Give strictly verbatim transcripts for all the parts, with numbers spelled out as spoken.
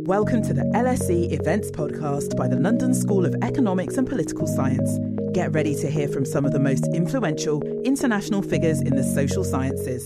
Welcome to the L S E Events Podcast by the London School of Economics and Political Science. Get ready to hear from some of the most influential international figures in the social sciences.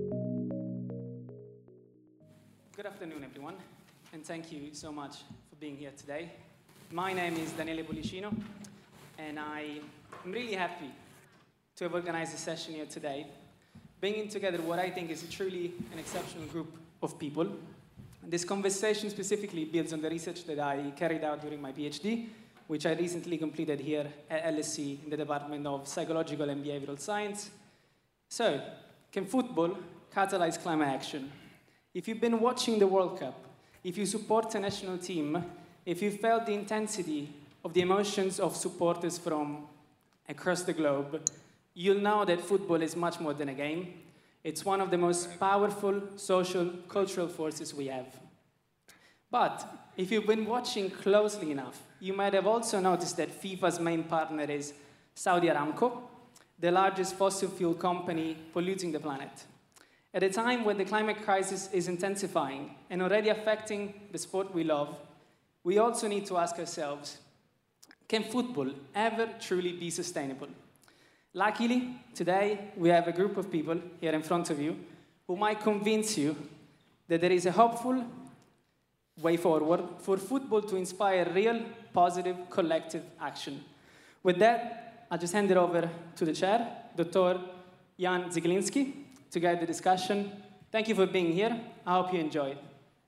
Good afternoon, everyone, and thank you so much for being here today. My name is Daniele Policino, and I am really happy to have organized a session here today, bringing together what I think is a truly an exceptional group of people. This conversation specifically builds on the research that I carried out during my PhD, which I recently completed here at L S E in the Department of Psychological and Behavioral Science. So, can football catalyze climate action? If you've been watching the World Cup, if you support a national team, if you felt the intensity of the emotions of supporters from across the globe, you'll know that football is much more than a game. It's one of the most powerful social, cultural forces we have. But if you've been watching closely enough, you might have also noticed that FIFA's main partner is Saudi Aramco, the largest fossil fuel company polluting the planet. At a time when the climate crisis is intensifying and already affecting the sport we love, we also need to ask ourselves, can football ever truly be sustainable? Luckily, today, we have a group of people here in front of you who might convince you that there is a hopeful way forward for football to inspire real, positive, collective action. With that, I'll just hand it over to the chair, Doctor Jan Ziglinski, to guide the discussion. Thank you for being here. I hope you enjoy it.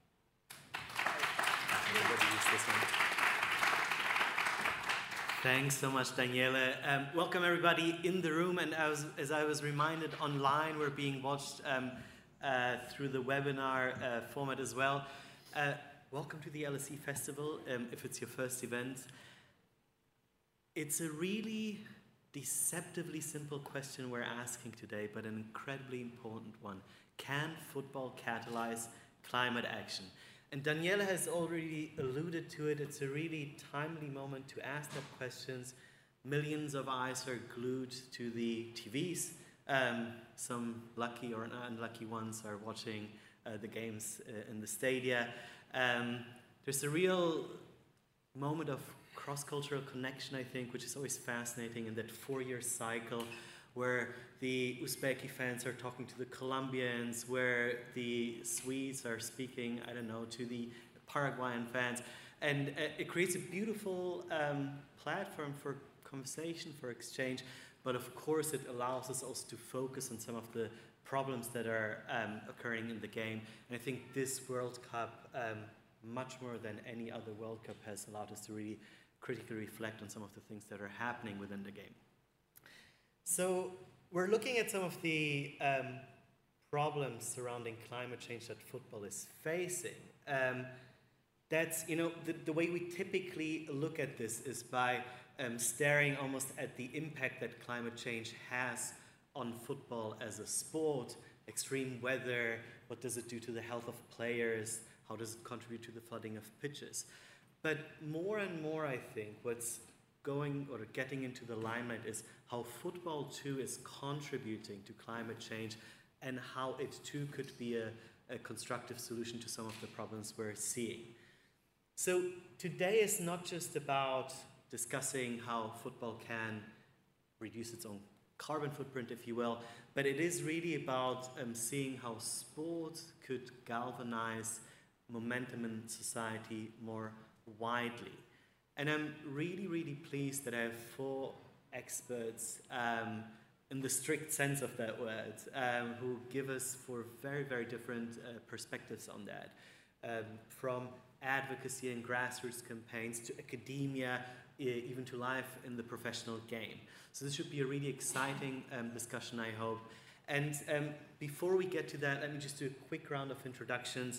Thanks so much, Daniele. Um, welcome everybody in the room, and as, as I was reminded online, we're being watched um, uh, through the webinar uh, format as well. Uh, welcome to the L S E Festival, um, if it's your first event. It's a really deceptively simple question we're asking today, but an incredibly important one. Can football catalyze climate action? And Daniele has already alluded to it. It's a really timely moment to ask that questions. Millions of eyes are glued to the T Vs. Um, some lucky or unlucky ones are watching uh, the games uh, in the stadia. Um, there's a real moment of cross-cultural connection, I think, which is always fascinating in that four-year cycle where the Uzbeki fans are talking to the Colombians, where the Swedes are speaking, I don't know, to the Paraguayan fans. And uh, it creates a beautiful um, platform for conversation, for exchange, but of course it allows us also to focus on some of the problems that are um, occurring in the game. And I think this World Cup, um, much more than any other World Cup, has allowed us to really critically reflect on some of the things that are happening within the game. So we're looking at some of the um, problems surrounding climate change that football is facing. Um, that's, you know, the, the way we typically look at this is by um, staring almost at the impact that climate change has on football as a sport, extreme weather, what does it do to the health of players, how does it contribute to the flooding of pitches. But more and more, I think, what's going or getting into the limelight is how football too is contributing to climate change and how it too could be a, a constructive solution to some of the problems we're seeing. So today is not just about discussing how football can reduce its own carbon footprint, if you will, but it is really about um, seeing how sport could galvanize momentum in society more widely. And I'm really, really pleased that I have four experts um, in the strict sense of that word, um, who give us four very, very different uh, perspectives on that. Um, from advocacy and grassroots campaigns to academia, even to life in the professional game. So this should be a really exciting um, discussion, I hope. And um, before we get to that, let me just do a quick round of introductions.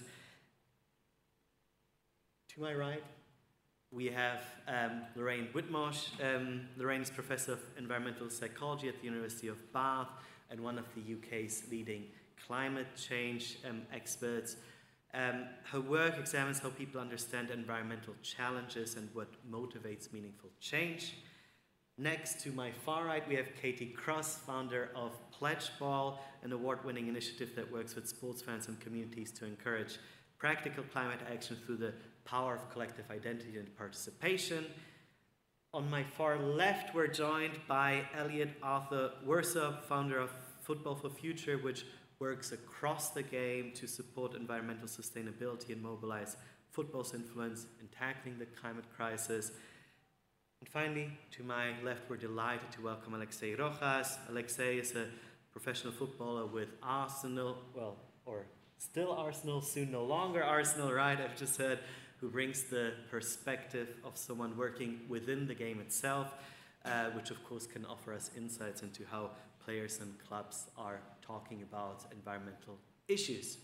To my right, we have um, Lorraine Whitmarsh. Um, Lorraine is Professor of Environmental Psychology at the University of Bath and one of the U K's leading climate change um, experts. Um, her work examines how people understand environmental challenges and what motivates meaningful change. Next, to my far right, we have Katie Cross, founder of Pledge Ball, an award-winning initiative that works with sports fans and communities to encourage practical climate action through the power of collective identity and participation. On my far left, we're joined by Elliot Arthur Worsup, founder of Football for Future, which works across the game to support environmental sustainability and mobilize football's influence in tackling the climate crisis. And finally, to my left, we're delighted to welcome Alexei Rojas. Alexei is a professional footballer with Arsenal, well, or still Arsenal, soon no longer Arsenal, right? I've just heard, who brings the perspective of someone working within the game itself, uh, which of course can offer us insights into how players and clubs are talking about environmental issues.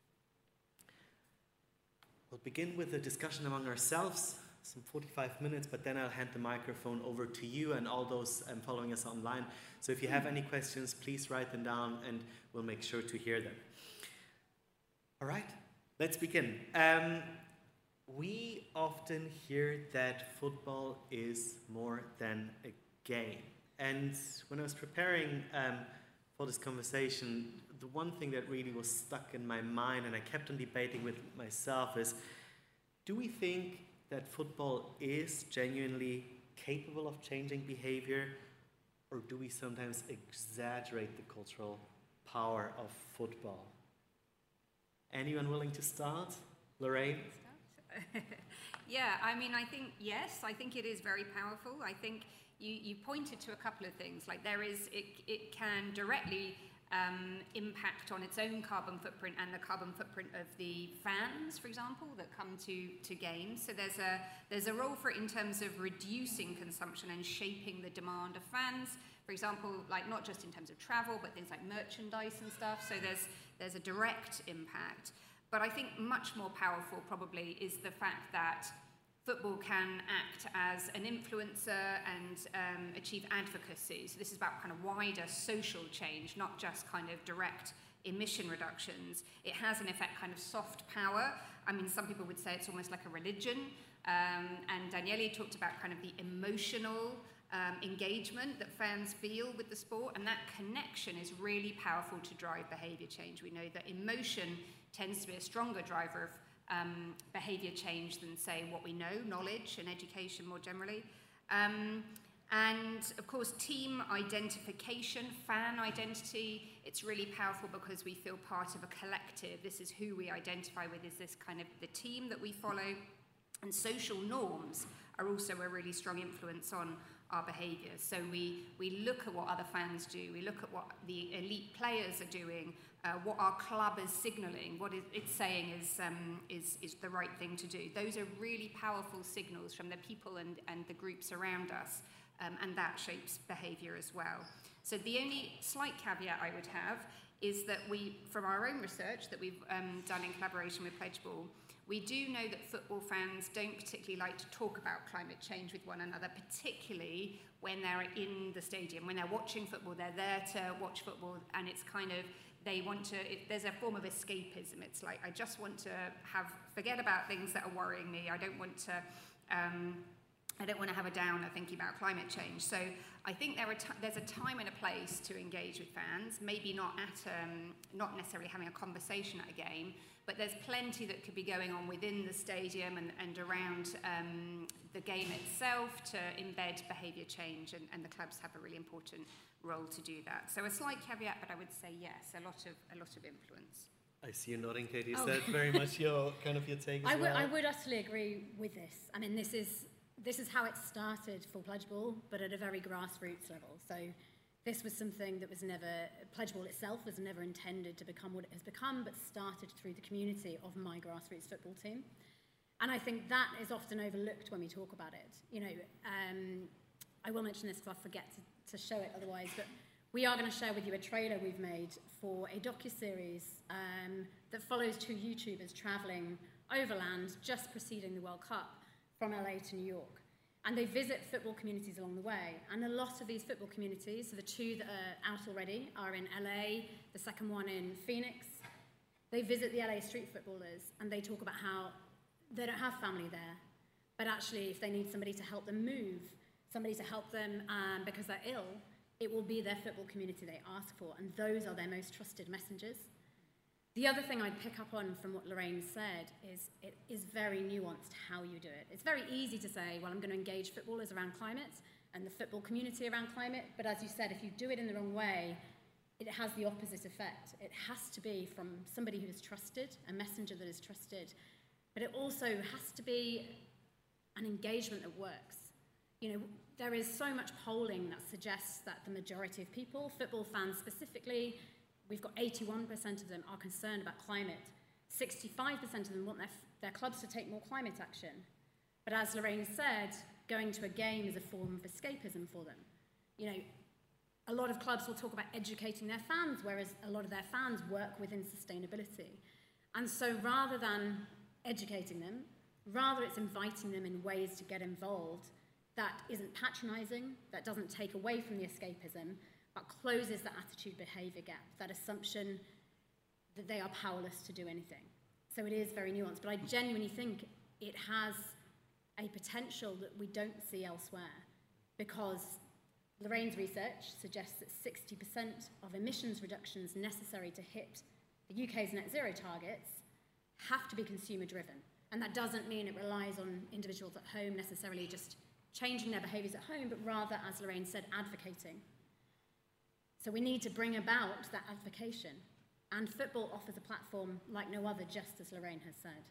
We'll begin with a discussion among ourselves, some forty-five minutes, but then I'll hand the microphone over to you and all those um, following us online. So if you have any questions, please write them down and we'll make sure to hear them. All right, let's begin. Um, we often hear that football is more than a game. And when I was preparing um, for this conversation, the one thing that really was stuck in my mind and I kept on debating with myself is, do we think that football is genuinely capable of changing behavior, or do we sometimes exaggerate the cultural power of football? Anyone willing to start? Lorraine? Yeah, I mean, I think, yes, I think it is very powerful. I think you, you pointed to a couple of things, like there is, it, it can directly um, impact on its own carbon footprint and the carbon footprint of the fans, for example, that come to, to games. So there's a, there's a role for it in terms of reducing consumption and shaping the demand of fans. For example, like not just in terms of travel, but things like merchandise and stuff. So there's, there's a direct impact. But I think much more powerful probably is the fact that football can act as an influencer and um, achieve advocacy. So this is about kind of wider social change, not just kind of direct emission reductions. It has in effect kind of soft power. I mean, some people would say it's almost like a religion. Um, and Daniele talked about kind of the emotional um, engagement that fans feel with the sport, and that connection is really powerful to drive behavior change. We know that emotion tends to be a stronger driver of um, behavior change than, say, what we know, knowledge and education more generally. Um, and, of course, team identification, fan identity, it's really powerful because we feel part of a collective. This is who we identify with, is this kind of the team that we follow. And social norms are also a really strong influence on our behaviour. So we, we look at what other fans do, we look at what the elite players are doing, uh, what our club is signalling, what it, it's saying is, um, is, is the right thing to do. Those are really powerful signals from the people and, and the groups around us, um, and that shapes behaviour as well. So the only slight caveat I would have is that we, from our own research that we've um, done in collaboration with Pledgeball, we do know that football fans don't particularly like to talk about climate change with one another, particularly when they're in the stadium. When they're watching football, they're there to watch football, and it's kind of, they want to, it, there's a form of escapism. It's like, I just want to have, forget about things that are worrying me. I don't want to, um, I don't want to have a downer thinking about climate change. So I think there are t there's a time and a place to engage with fans, maybe not at, um, not necessarily having a conversation at a game, but there's plenty that could be going on within the stadium and, and around um, the game itself to embed behaviour change, and, and the clubs have a really important role to do that. So a slight caveat, but I would say yes, a lot of, a lot of influence. I see you nodding, Katie. Is Oh. that very much your kind of your take as I would, well? I would utterly agree with this. I mean, this is this is how it started for Pledgeball, but at a very grassroots level. So this was something that was never, Pledgeball itself was never intended to become what it has become, but started through the community of my grassroots football team. And I think that is often overlooked when we talk about it. You know, um, I will mention this because I'll forget to, to show it otherwise, but we are going to share with you a trailer we've made for a docuseries um, that follows two YouTubers travelling overland just preceding the World Cup from L A to New York. And they visit football communities along the way. And a lot of these football communities, so the two that are out already are in L A, the second one in Phoenix. They visit the L A street footballers and they talk about how they don't have family there, but actually if they need somebody to help them move, somebody to help them um, because they're ill, it will be their football community they ask for, and those are their most trusted messengers. The other thing I'd pick up on from what Lorraine said is it is very nuanced how you do it. It's very easy to say, well, I'm going to engage footballers around climate and the football community around climate, but as you said, if you do it in the wrong way, it has the opposite effect. It has to be from somebody who is trusted, a messenger that is trusted, but it also has to be an engagement that works. You know, there is so much polling that suggests that the majority of people, football fans specifically, we've got eighty-one percent of them are concerned about climate. sixty-five percent of them want their, their clubs to take more climate action. But as Lorraine said, going to a game is a form of escapism for them. You know, a lot of clubs will talk about educating their fans, whereas a lot of their fans work within sustainability. And so rather than educating them, rather it's inviting them in ways to get involved that isn't patronizing, that doesn't take away from the escapism, but closes the attitude-behavior gap, that assumption that they are powerless to do anything. So it is very nuanced, but I genuinely think it has a potential that we don't see elsewhere, because Lorraine's research suggests that sixty percent of emissions reductions necessary to hit the U K's net zero targets have to be consumer-driven. And that doesn't mean it relies on individuals at home necessarily just changing their behaviours at home, but rather, as Lorraine said, advocating. So we need to bring about that advocation. And football offers a platform like no other, just as Lorraine has said.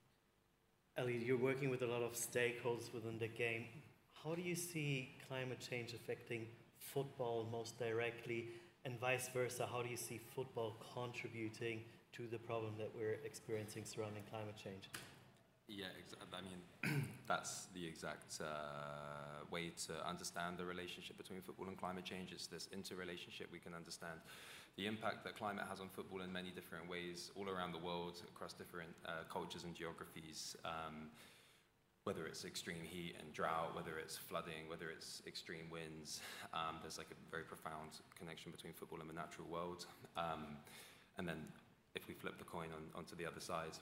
Ellie, you're working with a lot of stakeholders within the game. How do you see climate change affecting football most directly, and vice versa? How do you see football contributing to the problem that we're experiencing surrounding climate change? Yeah, I mean, that's the exact uh, way to understand the relationship between football and climate change. It's this interrelationship. We can understand the impact that climate has on football in many different ways, all around the world, across different uh, cultures and geographies, um, whether it's extreme heat and drought, whether it's flooding, whether it's extreme winds. Um, there's like a very profound connection between football and the natural world. Um, and then if we flip the coin on, onto the other side,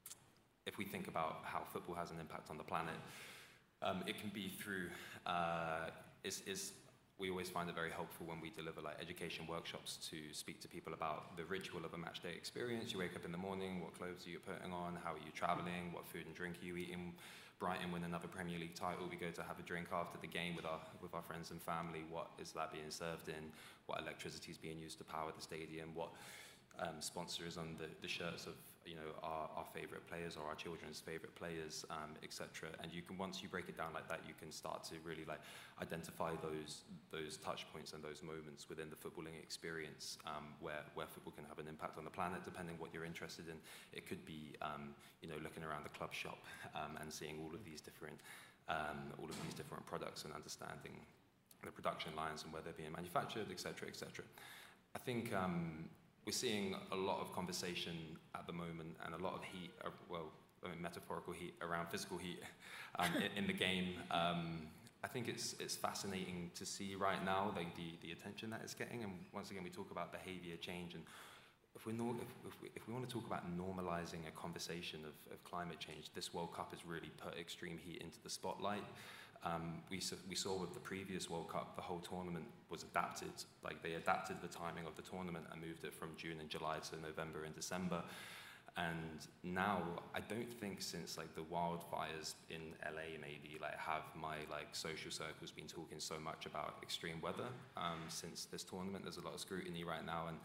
if we think about how football has an impact on the planet, um, it can be through, uh, is, is, we always find it very helpful when we deliver like education workshops to speak to people about the ritual of a match day experience. You wake up in the morning, what clothes are you putting on, how are you traveling, what food and drink are you eating. Brighton win another Premier League title, we go to have a drink after the game with our, with our friends and family. What is that being served in? What electricity is being used to power the stadium? What um, sponsor is on the, the shirts of you know, our, our favorite players or our children's favorite players, um, et cetera. And you can, once you break it down like that, you can start to really like identify those those touch points and those moments within the footballing experience um, where, where football can have an impact on the planet, depending what you're interested in. It could be, um, you know, looking around the club shop um, and seeing all of these different, um, all of these different products and understanding the production lines and where they're being manufactured, et cetera, et cetera. I think um, we're seeing a lot of conversation at the moment and a lot of heat, uh, well, I mean, metaphorical heat around physical heat um, in, in the game. Um, I think it's it's fascinating to see right now like the, the attention that it's getting. And once again, we talk about behavior change. And if, we're no, if, if, we, if we want to talk about normalizing a conversation of, of climate change, this World Cup has really put extreme heat into the spotlight. Um, we, we saw with the previous World Cup, the whole tournament was adapted. Like they adapted the timing of the tournament and moved it from June and July to November and December. And now, I don't think since like the wildfires in L A maybe, like have my like social circles been talking so much about extreme weather um, since this tournament. There's a lot of scrutiny right now, and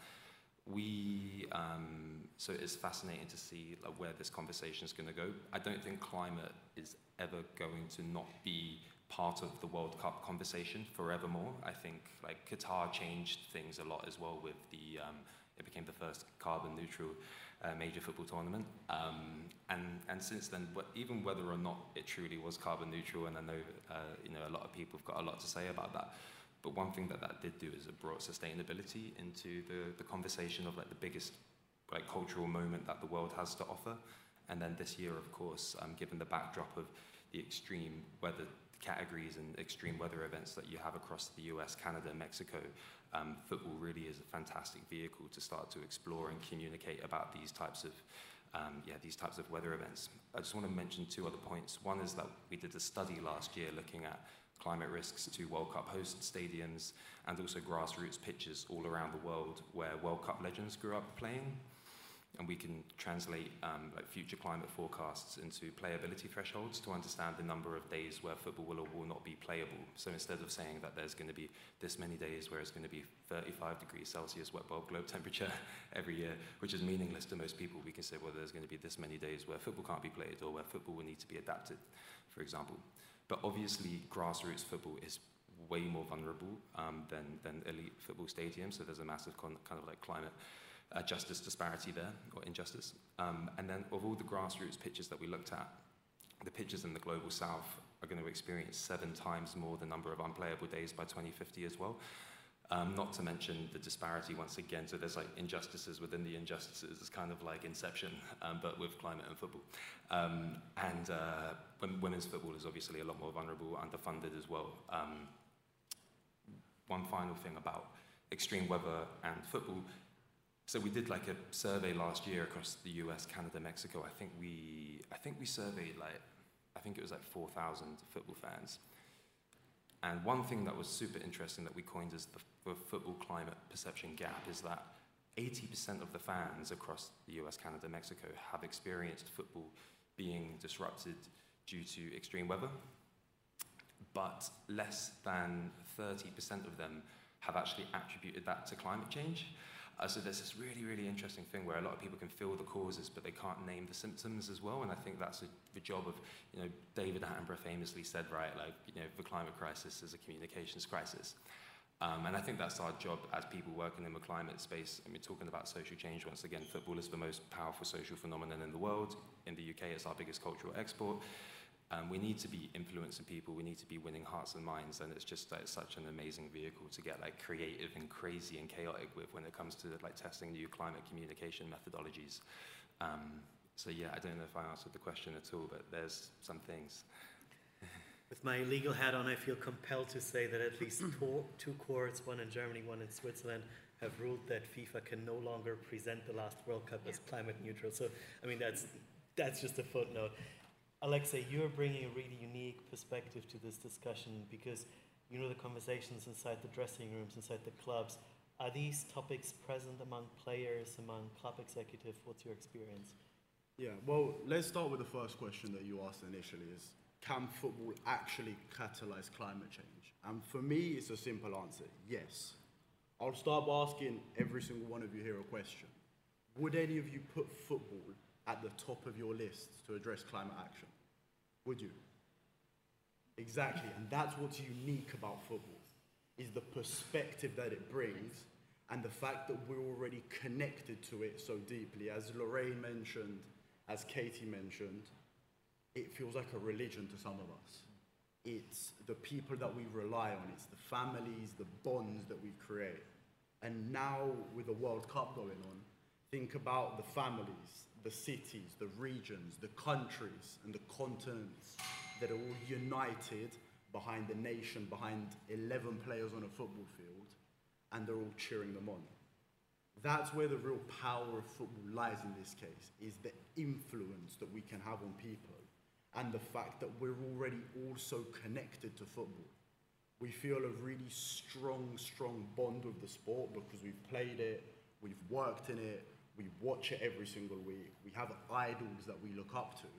we, um, so it's fascinating to see like, where this conversation is going to go. I don't think climate is ever going to not be part of the World Cup conversation forevermore. I think like Qatar changed things a lot as well with the, um, it became the first carbon neutral uh, major football tournament. Um, and, and since then, even whether or not it truly was carbon neutral, and I know, uh, you know, a lot of people have got a lot to say about that, but one thing that that did do is it brought sustainability into the, the conversation of like the biggest like cultural moment that the world has to offer. And then this year, of course, um, given the backdrop of the extreme weather categories and extreme weather events that you have across the U S, Canada, and Mexico, um, football really is a fantastic vehicle to start to explore and communicate about these types of um, yeah, these types of weather events. I just want to mention two other points. One is that we did a study last year looking at climate risks to World Cup host stadiums and also grassroots pitches all around the world where World Cup legends grew up playing. and we can translate um, like future climate forecasts into playability thresholds to understand the number of days where football will or will not be playable. So instead of saying that there's going to be this many days where it's going to be thirty-five degrees Celsius wet bulb globe temperature every year, which is meaningless to most people, we can say, well, there's going to be this many days where football can't be played or where football will need to be adapted, for example. But obviously, grassroots football is way more vulnerable um, than, than elite football stadiums, so there's a massive con kind of like climate Uh, justice disparity there, or injustice. Um, and then of all the grassroots pitches that we looked at, the pitches in the Global South are going to experience seven times more the number of unplayable days by twenty fifty as well. Um, not to mention the disparity once again, so there's like injustices within the injustices. It's kind of like Inception, um, but with climate and football. Um, and uh, women's football is obviously a lot more vulnerable, underfunded as well. Um, one final thing about extreme weather and football. So we did like a survey last year across the U S, Canada, Mexico. I think we, I think we surveyed like, I think it was like four thousand football fans. And one thing that was super interesting that we coined as the, the football climate perception gap is that eighty percent of the fans across the U S, Canada, Mexico have experienced football being disrupted due to extreme weather, but less than thirty percent of them have actually attributed that to climate change. Uh, so there's this really, really interesting thing where a lot of people can feel the causes, but they can't name the symptoms as well. And I think that's a, the job of, you know, David Attenborough famously said, right, like, you know, the climate crisis is a communications crisis. Um, and I think that's our job as people working in the climate space. I mean, talking about social change, once again, football is the most powerful social phenomenon in the world. In the U K, it's our biggest cultural export. Um, we need to be influencing people, we need to be winning hearts and minds, and it's just like such an amazing vehicle to get like creative and crazy and chaotic with when it comes to like testing new climate communication methodologies. Um, so yeah, I don't know if I answered the question at all, but there's some things. With my legal hat on, I feel compelled to say that at least two, two courts, one in Germany, one in Switzerland, have ruled that FIFA can no longer present the last World Cup as climate neutral. So, I mean, that's, that's just a footnote. Alexei, you're bringing a really unique perspective to this discussion because you know the conversations inside the dressing rooms, inside the clubs. Are these topics present among players, among club executives? What's your experience? Yeah, well, let's start with the first question that you asked initially is, can football actually catalyze climate change? And for me, it's a simple answer, yes. I'll start by asking every single one of you here a question. Would any of you put football at the top of your list to address climate action? Would you? Exactly, and that's what's unique about football, is the perspective that it brings and the fact that we're already connected to it so deeply. As Lorraine mentioned, as Katie mentioned, it feels like a religion to some of us. It's the people that we rely on, it's the families, the bonds that we create. And now with the World Cup going on, think about the families, the cities, the regions, the countries, and the continents that are all united behind the nation, behind eleven players on a football field, and they're all cheering them on. That's where the real power of football lies in this case, is the influence that we can have on people, and the fact that we're already all so connected to football. We feel a really strong, strong bond with the sport because we've played it, we've worked in it, we watch it every single week. We have idols that we look up to.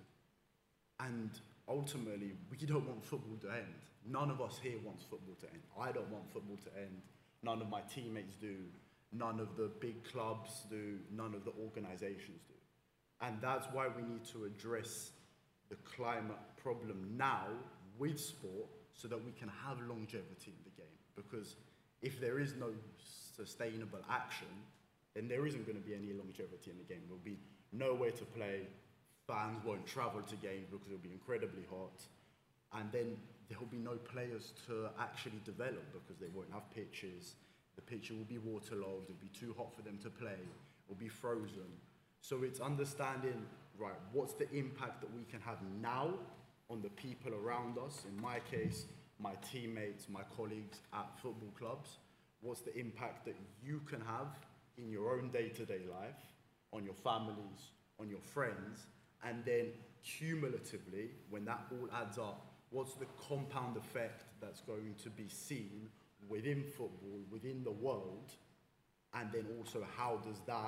And ultimately, we don't want football to end. None of us here wants football to end. I don't want football to end. None of my teammates do. None of the big clubs do. None of the organizations do. And that's why we need to address the climate problem now with sport so that we can have longevity in the game. Because if there is no sustainable action, then there isn't going to be any longevity in the game. There'll be nowhere to play. Fans won't travel to games because it'll be incredibly hot. And then there'll be no players to actually develop because they won't have pitches. The pitch will be waterlogged. It'll be too hot for them to play. It'll be frozen. So it's understanding, right, what's the impact that we can have now on the people around us? In my case, my teammates, my colleagues at football clubs. What's the impact that you can have in your own day-to-day life, on your families, on your friends, and then cumulatively, when that all adds up, what's the compound effect that's going to be seen within football, within the world, and then also how does that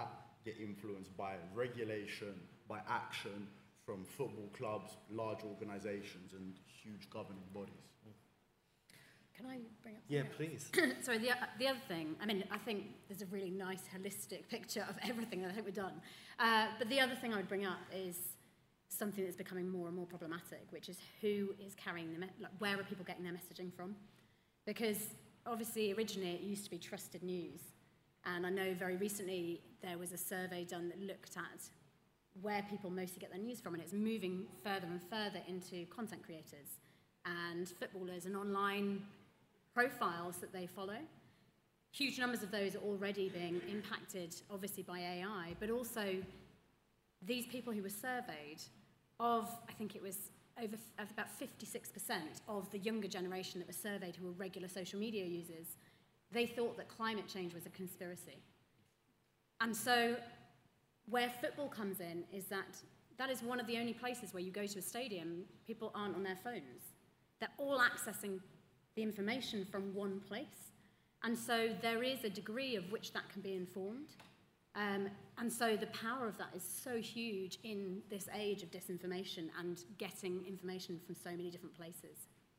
get influenced by regulation, by action from football clubs, large organisations and huge governing bodies. Can I bring up? Yeah, please. Sorry, the, the other thing, I mean, I think there's a really nice holistic picture of everything that I think we've done. Uh, but the other thing I would bring up is something that's becoming more and more problematic, which is who is carrying the, me- like, where are people getting their messaging from? Because obviously originally it used to be trusted news. And I know very recently there was a survey done that looked at where people mostly get their news from, and it's moving further and further into content creators and footballers and online profiles that they follow. Huge numbers of those are already being impacted, obviously, by A I, but also these people who were surveyed, of, I think it was over f- about fifty-six percent of the younger generation that was surveyed who were regular social media users, they thought that climate change was a conspiracy. And so where football comes in is that that is one of the only places where you go to a stadium, people aren't on their phones. They're all accessing the information from one place. And so there is a degree of which that can be informed. Um, and so the power of that is so huge in this age of disinformation and getting information from so many different places.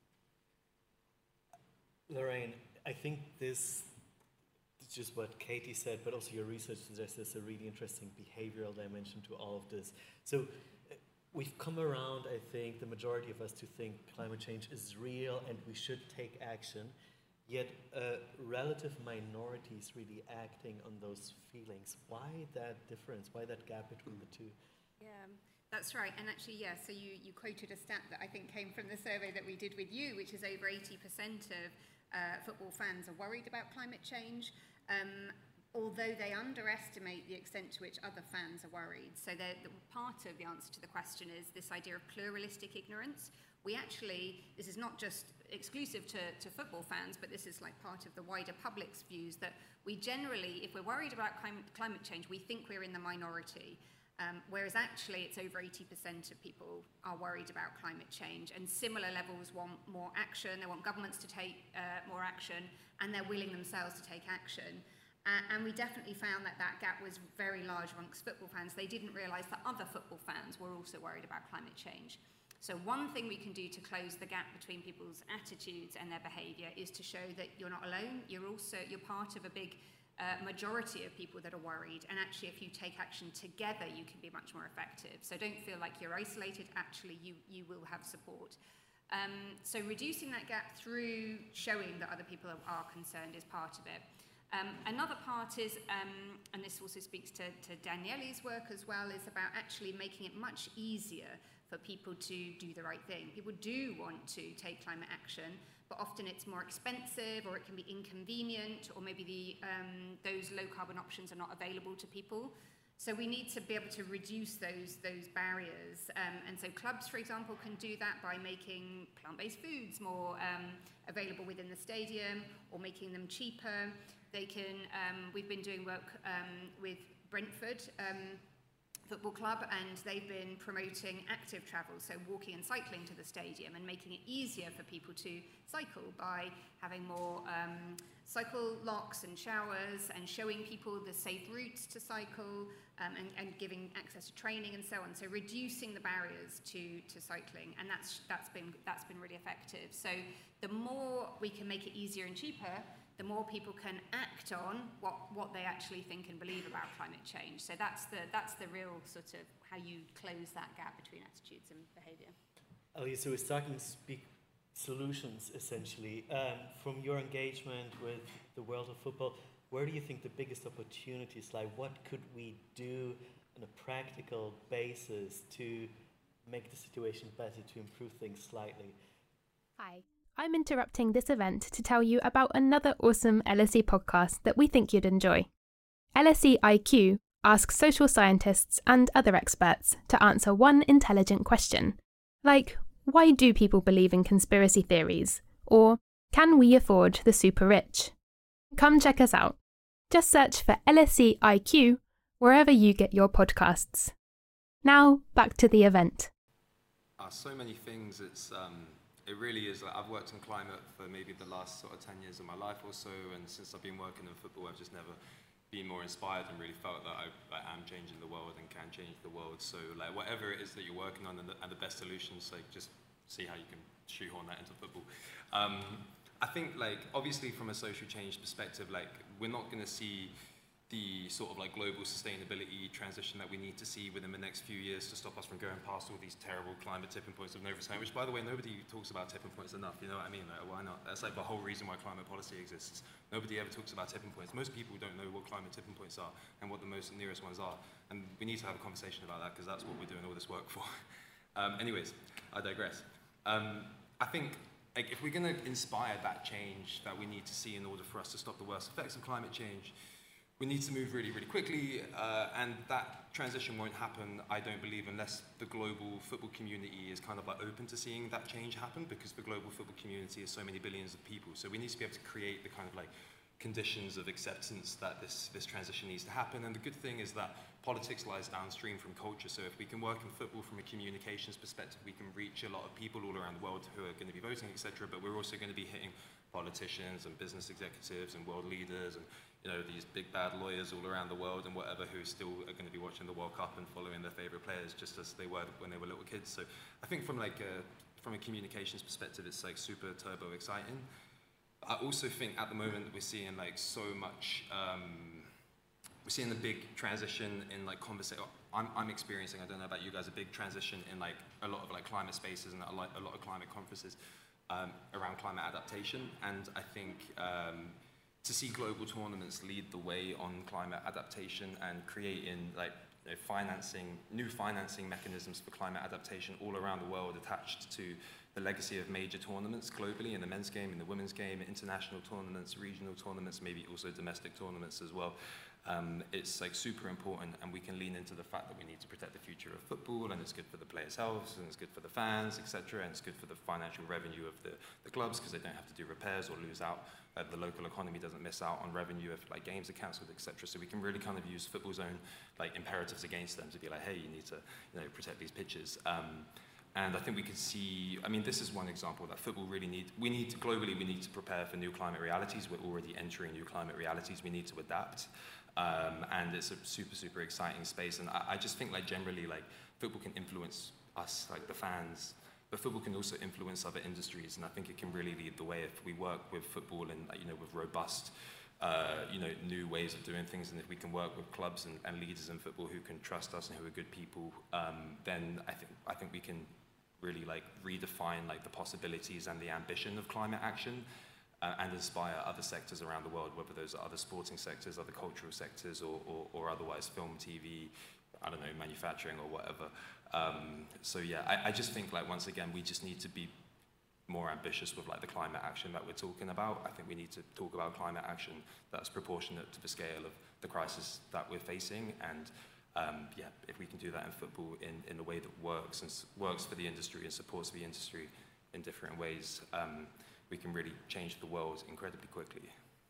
Lorraine, I think this is just what Katie said, but also your research suggests there's a really interesting behavioral dimension to all of this. So uh, we've come around, I think, the majority of us to think climate change is real and we should take action, yet a relative minority is really acting on those feelings. Why that difference? Why that gap between the two? Yeah, that's right. And actually, yeah, so you, you quoted a stat that I think came from the survey that we did with you, which is over eighty percent of uh, football fans are worried about climate change, um, although they underestimate the extent to which other fans are worried. So the, part of the answer to the question is this idea of pluralistic ignorance. We actually, this is not just exclusive to, to football fans, but this is like part of the wider public's views that we generally, if we're worried about climate, climate change, we think we're in the minority. Um, whereas actually it's over eighty percent of people are worried about climate change, and similar levels want more action, they want governments to take uh, more action, and they're willing themselves to take action. Uh, and we definitely found that that gap was very large amongst football fans. They didn't realise that other football fans were also worried about climate change. So one thing we can do to close the gap between people's attitudes and their behaviour is to show that you're not alone, you're also, you're part of a big Uh, majority of people that are worried, and actually if you take action together you can be much more effective. So don't feel like you're isolated, actually you, you will have support. Um, so reducing that gap through showing that other people are, are concerned is part of it. Um, another part is, um, and this also speaks to, to Daniele's work as well, is about actually making it much easier for people to do the right thing. People do want to take climate action, but often it's more expensive, or it can be inconvenient, or maybe the, um, those low-carbon options are not available to people. So we need to be able to reduce those, those barriers. Um, and so clubs, for example, can do that by making plant-based foods more um, available within the stadium, or making them cheaper. They can, um, we've been doing work um, with Brentford um, Football Club, and they've been promoting active travel, so walking and cycling to the stadium, and making it easier for people to cycle by having more um, cycle locks and showers, and showing people the safe routes to cycle, um, and, and giving access to training and so on. So reducing the barriers to, to cycling, and that's, that's, been, that's been really effective. So the more we can make it easier and cheaper, the more people can act on what, what they actually think and believe about climate change. So that's the, that's the real sort of how you close that gap between attitudes and behaviour. Ellie, so we're starting to speak solutions, essentially. Um, from your engagement with the world of football, where do you think the biggest opportunities lie? What could we do on a practical basis to make the situation better, to improve things slightly? Hi. I'm interrupting this event to tell you about another awesome L S E podcast that we think you'd enjoy. L S E I Q asks social scientists and other experts to answer one intelligent question, like, why do people believe in conspiracy theories? Or, can we afford the super rich? Come check us out. Just search for L S E I Q wherever you get your podcasts. Now, back to the event. Uh, so many things, it's... Um It really is. Like, I've worked on climate for maybe the last sort of ten years of my life or so, and since I've been working in football, I've just never been more inspired and really felt that I, I am changing the world and can change the world. So like whatever it is that you're working on and the, and the best solutions, like just see how you can shoehorn that into football. Um, I think like obviously from a social change perspective, like we're not going to see the sort of like global sustainability transition that we need to see within the next few years to stop us from going past all these terrible climate tipping points of no return, which by the way, nobody talks about tipping points enough, you know what I mean? Like, why not? That's like the whole reason why climate policy exists. Nobody ever talks about tipping points. Most people don't know what climate tipping points are and what the most nearest ones are. And we need to have a conversation about that because that's what we're doing all this work for. um, anyways, I digress. Um, I think like, if we're gonna inspire that change that we need to see in order for us to stop the worst effects of climate change, we need to move really, really quickly, uh, and that transition won't happen, I don't believe, unless the global football community is kind of like open to seeing that change happen, because the global football community is so many billions of people. So we need to be able to create the kind of like conditions of acceptance that this, this transition needs to happen. And the good thing is that politics lies downstream from culture. So if we can work in football from a communications perspective, we can reach a lot of people all around the world who are going to be voting, et cetera. But we're also going to be hitting politicians and business executives and world leaders and you know, these big bad lawyers all around the world and whatever who still are going to be watching the World Cup and following their favorite players just as they were when they were little kids. So I think from like a, from a communications perspective, it's like super turbo exciting. I also think at the moment we're seeing like so much, um, we're seeing a big transition in like conversation. I'm, I'm experiencing, I don't know about you guys, a big transition in like a lot of like climate spaces and a lot, a lot of climate conferences um, around climate adaptation. And I think um, to see global tournaments lead the way on climate adaptation and creating like you know, financing, new financing mechanisms for climate adaptation all around the world attached to the legacy of major tournaments globally in the men's game, in the women's game, international tournaments, regional tournaments, maybe also domestic tournaments as well. Um, it's like super important, and we can lean into the fact that we need to protect the future of football, and it's good for the players' health, and it's good for the fans, et cetera, and it's good for the financial revenue of the, the clubs because they don't have to do repairs or lose out. Uh, the local economy doesn't miss out on revenue if like games are cancelled, et cetera. So we can really kind of use football's own like imperatives against them to be like, hey, you need to you know protect these pitches. Um, And I think we could see, I mean, this is one example that football really need, we need to, globally, we need to prepare for new climate realities. We're already entering new climate realities. We need to adapt. Um, and it's a super, super exciting space. And I, I just think, like, generally, like, football can influence us, like, the fans. But football can also influence other industries. And I think it can really lead the way if we work with football and, you know, with robust, uh, you know, new ways of doing things. And if we can work with clubs and, and leaders in football who can trust us and who are good people, um, then I think, I think we can really like redefine like the possibilities and the ambition of climate action uh, and inspire other sectors around the world, whether those are other sporting sectors, other cultural sectors, or, or, or otherwise film, T V, I don't know, manufacturing or whatever. Um, so yeah, I, I just think like once again, we just need to be more ambitious with like the climate action that we're talking about. I think we need to talk about climate action that's proportionate to the scale of the crisis that we're facing. And Um, yeah, if we can do that in football in, in a way that works and s works for the industry and supports the industry in different ways, um, we can really change the world incredibly quickly.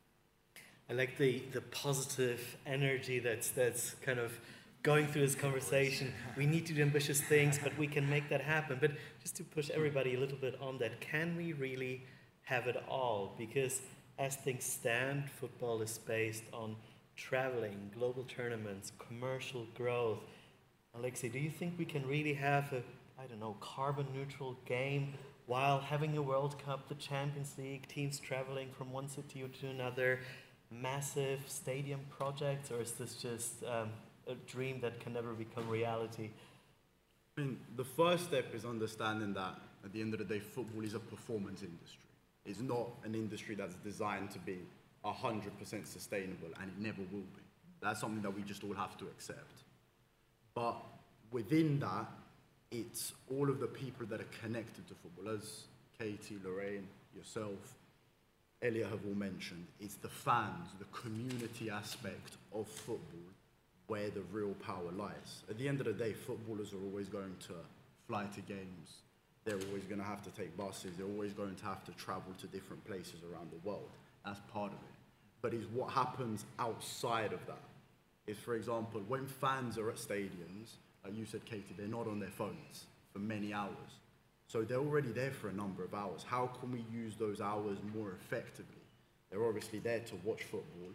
I like the, the positive energy that's, that's kind of going through this conversation. We need to do ambitious things, but we can make that happen. But just to push everybody a little bit on that, can we really have it all? Because as things stand, football is based on traveling, global tournaments, commercial growth. Alexei, do you think we can really have a, I don't know, carbon neutral game while having a World Cup, the Champions League, teams traveling from one city to another, massive stadium projects, or is this just um, a dream that can never become reality? I mean, the first step is understanding that at the end of the day, football is a performance industry. It's not an industry that's designed to be one hundred percent sustainable, and it never will be. That's something that we just all have to accept. But within that, it's all of the people that are connected to football. As Katie, Lorraine, yourself, Elliot have all mentioned, it's the fans, the community aspect of football where the real power lies. At the end of the day, footballers are always going to fly to games. They're always going to have to take buses. They're always going to have to travel to different places around the world. That's part of it. But it's what happens outside of that. Is, for example, when fans are at stadiums, like you said, Katie, they're not on their phones for many hours. So they're already there for a number of hours. How can we use those hours more effectively? They're obviously there to watch football,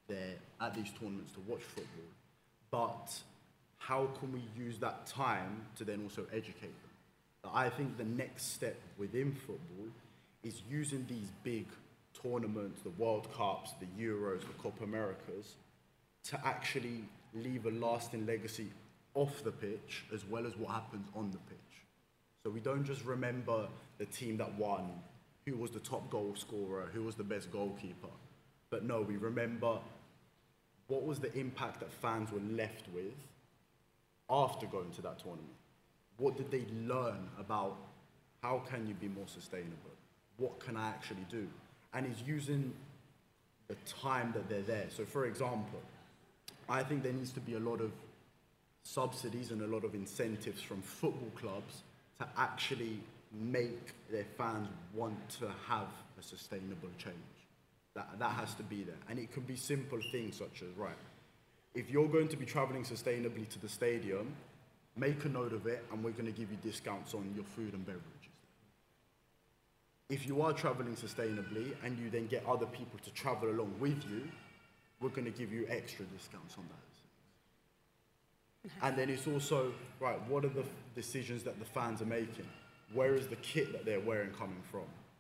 there at these tournaments to watch football, but how can we use that time to then also educate them? I think the next step within football is using these big tournaments, the World Cups, the Euros, the Copa Americas, to actually leave a lasting legacy off the pitch as well as what happens on the pitch. So we don't just remember the team that won, who was the top goal scorer, who was the best goalkeeper, but no, we remember what was the impact that fans were left with after going to that tournament. What did they learn about how can you be more sustainable? What can I actually do? And it's using the time that they're there. So for example, I think there needs to be a lot of subsidies and a lot of incentives from football clubs to actually make their fans want to have a sustainable change. That, that has to be there. And it could be simple things such as, right, if you're going to be traveling sustainably to the stadium, make a note of it and we're going to give you discounts on your food and beverages. If you are traveling sustainably and you then get other people to travel along with you, we're going to give you extra discounts on that. And then it's also, right, what are the f- decisions that the fans are making? Where is the kit that they're wearing coming from?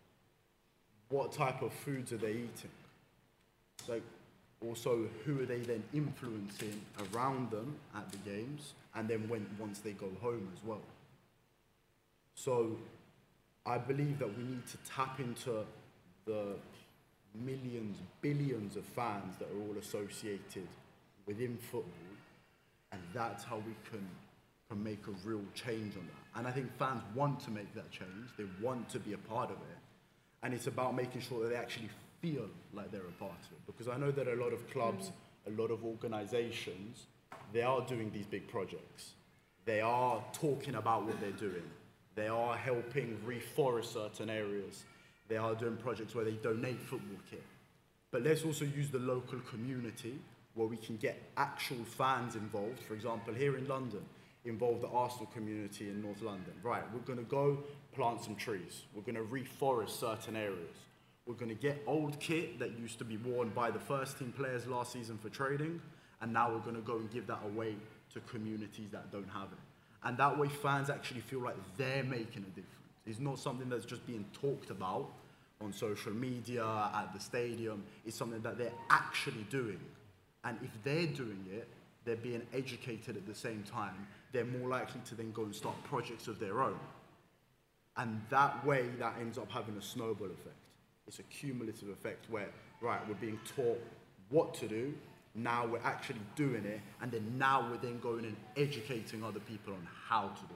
What type of foods are they eating? Like, also, who are they then influencing around them at the games, and then when once they go home as well? So, I believe that we need to tap into the millions, billions of fans that are all associated within football, and that's how we can, can make a real change on that. And I think fans want to make that change. They want to be a part of it. And it's about making sure that they actually feel like they're a part of it. Because I know that a lot of clubs, mm. a lot of organizations, they are doing these big projects. They are talking about what they're doing. They are helping reforest certain areas. They are doing projects where they donate football kit. But let's also use the local community where we can get actual fans involved. For example, here in London, involve the Arsenal community in North London. Right, we're going to go plant some trees. We're going to reforest certain areas. We're going to get old kit that used to be worn by the first team players last season for trading, and now we're going to go and give that away to communities that don't have it. And that way fans actually feel like they're making a difference. It's not something that's just being talked about on social media, at the stadium. It's something that they're actually doing. And if they're doing it, they're being educated at the same time, they're more likely to then go and start projects of their own. And that way, that ends up having a snowball effect. It's a cumulative effect where, right, we're being taught what to do, now we're actually doing it, and then now we're then going and educating other people on how to do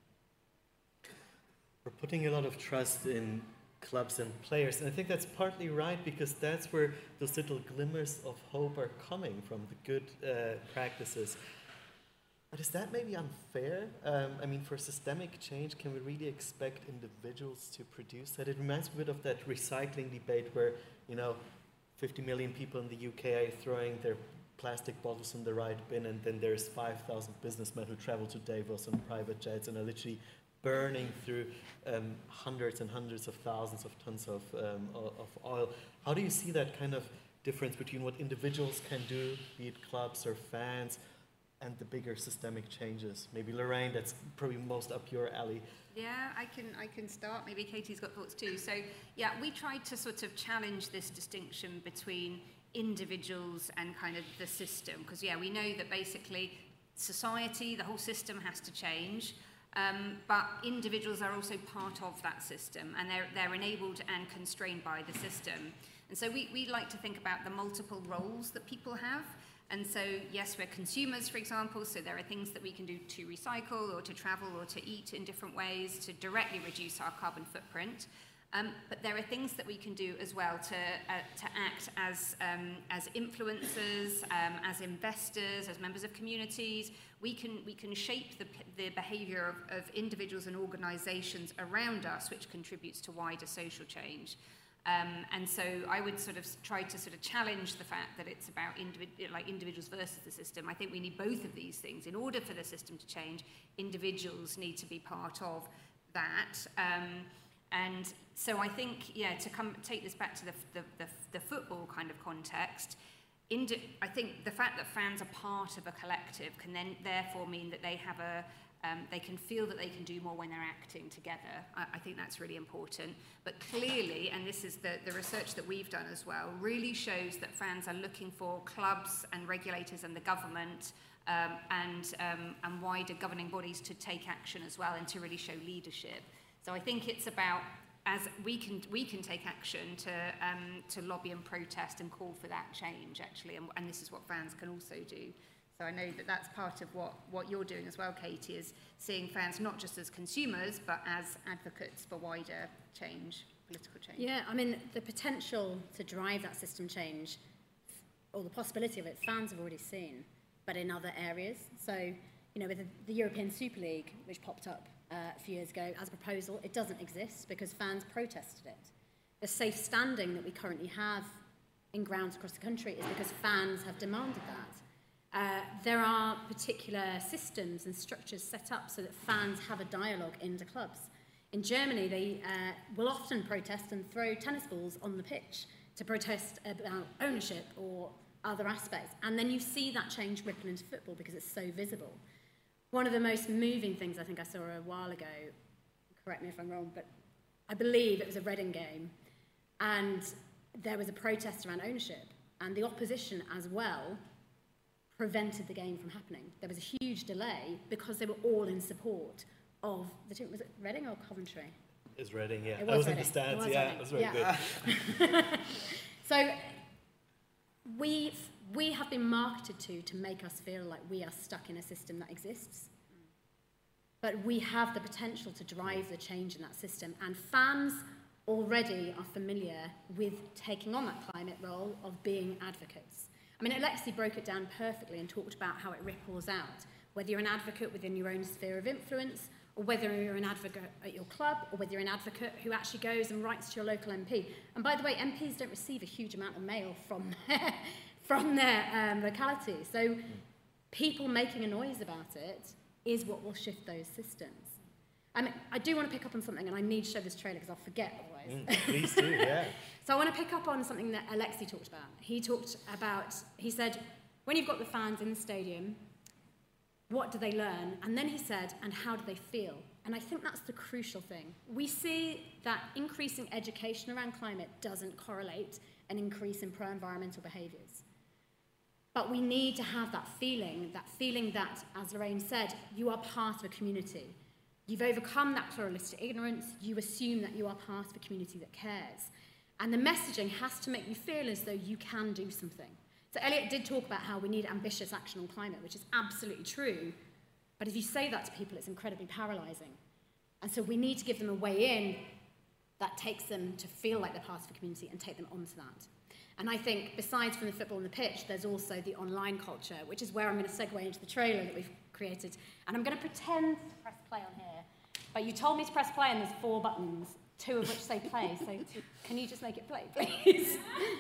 it. We're putting a lot of trust in clubs and players, and I think that's partly right, because that's where those little glimmers of hope are coming from, the good uh, practices. But is that maybe unfair? Um, I mean, for systemic change, can we really expect individuals to produce that? It reminds me a bit of that recycling debate where, you know, fifty million people in the U K are throwing their plastic bottles in the right bin, and then there's five thousand businessmen who travel to Davos on private jets and are literally burning through um, hundreds and hundreds of thousands of tons of, um, of oil. How do you see that kind of difference between what individuals can do, be it clubs or fans, and the bigger systemic changes? Maybe Lorraine, that's probably most up your alley. Yeah, I can I can start. Maybe Katie's got thoughts too. So yeah, we tried to sort of challenge this distinction between individuals and kind of the system, because yeah, we know that basically society, the whole system has to change. Um, but individuals are also part of that system, and they're, they're enabled and constrained by the system. And so we, we like to think about the multiple roles that people have. And so, yes, we're consumers, for example, so there are things that we can do to recycle or to travel or to eat in different ways to directly reduce our carbon footprint. Um, but there are things that we can do as well to uh, to act as um, as influencers, um, as investors, as members of communities. We can we can shape the the behaviour of, of individuals and organisations around us, which contributes to wider social change. Um, and so I would sort of try to sort of challenge the fact that it's about individ- like individuals versus the system. I think we need both of these things. In order for the system to change, individuals need to be part of that. Um, and so I think, yeah, to come take this back to the, the, the, the football kind of context, indi- I think the fact that fans are part of a collective can then therefore mean that they have a Um, they can feel that they can do more when they're acting together. I, I think that's really important. But clearly, and this is the, the research that we've done as well, really shows that fans are looking for clubs and regulators and the government um, and, um, and wider governing bodies to take action as well and to really show leadership. So I think it's about, as we can, we can take action to, um, to lobby and protest and call for that change, actually, and, and this is what fans can also do. So I know that that's part of what, what you're doing as well, Katie, is seeing fans not just as consumers, but as advocates for wider change, political change. Yeah, I mean, the potential to drive that system change, or the possibility of it, fans have already seen, but in other areas. So, you know, with the, the European Super League, which popped up uh, a few years ago as a proposal, it doesn't exist because fans protested it. The safe standing that we currently have in grounds across the country is because fans have demanded that. Uh, there are particular systems and structures set up so that fans have a dialogue into clubs. In Germany, they uh, will often protest and throw tennis balls on the pitch to protest about ownership or other aspects. And then you see that change ripple into football because it's so visible. One of the most moving things I think I saw a while ago, correct me if I'm wrong, but I believe it was a Reading game, and there was a protest around ownership, and the opposition as well prevented the game from happening. There was a huge delay because they were all in support of the team. Was it Reading or Coventry? It's Reading, yeah. It was I was Reading. in the stands, it was yeah, Reading. it was very yeah. good. So we've, we have been marketed to to make us feel like we are stuck in a system that exists. But we have the potential to drive the change in that system, and fans already are familiar with taking on that climate role of being advocates. I mean, Alexi broke it down perfectly and talked about how it ripples out, whether you're an advocate within your own sphere of influence, or whether you're an advocate at your club, or whether you're an advocate who actually goes and writes to your local M P. And by the way, M Ps don't receive a huge amount of mail from their, from their um, locality. So people making a noise about it is what will shift those systems. I mean, I do want to pick up on something, and I need to show this trailer because I'll forget otherwise. Mm, please do, yeah. So I want to pick up on something that Alexi talked about. He talked about, he said, when you've got the fans in the stadium, what do they learn? And then he said, and how do they feel? And I think that's the crucial thing. We see that increasing education around climate doesn't correlate an increase in pro-environmental behaviours. But we need to have that feeling, that feeling that, as Lorraine said, you are part of a community. You've overcome that pluralistic ignorance. You assume that you are part of a community that cares. And the messaging has to make you feel as though you can do something. So Elliot did talk about how we need ambitious action on climate, which is absolutely true. But if you say that to people, it's incredibly paralysing. And so we need to give them a way in that takes them to feel like they're part of a community and take them onto that. And I think, besides from the football and the pitch, there's also the online culture, which is where I'm going to segue into the trailer that we've created. And I'm going to pretend to press play on here. But you told me to press play, and there's four buttons, two of which say play. So can you just make it play, please?